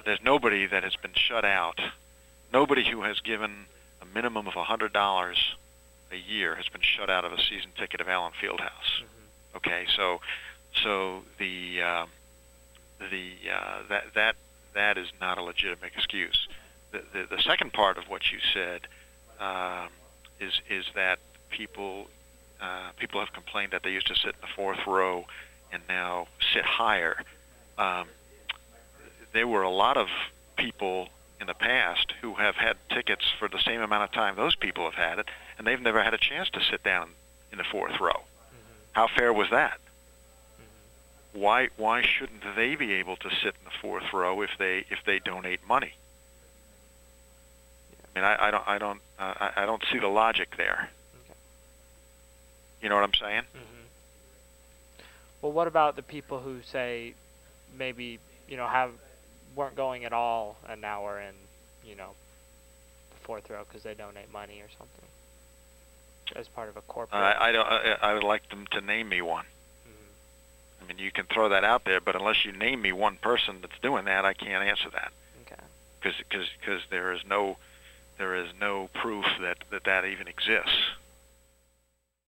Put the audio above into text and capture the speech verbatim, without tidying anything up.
there's nobody that has been shut out. Nobody who has given a minimum of one hundred dollars a year has been shut out of a season ticket of Allen Fieldhouse. Mm-hmm. Okay, so so the uh, the uh, that that that is not a legitimate excuse. The the, the second part of what you said uh, is is that people uh, people have complained that they used to sit in the fourth row and now sit higher. Um, there were a lot of people in the past who have had tickets for the same amount of time those people have had it, and they've never had a chance to sit down in the fourth row. Mm-hmm. How fair was that? Mm-hmm. Why why shouldn't they be able to sit in the fourth row if they if they donate money? I mean, I, I don't I don't uh, I, I don't see the logic there. Okay. You know what I'm saying? Mm-hmm. Well, what about the people who say maybe you know have weren't going at all, and now are in, you know, the fourth row because they donate money or something as part of a corporate. Uh, I don't. I, I would like them to name me one. Mm-hmm. I mean, you can throw that out there, but unless you name me one person that's doing that, I can't answer that. Okay. Because because because there is no there is no proof that that, that even exists.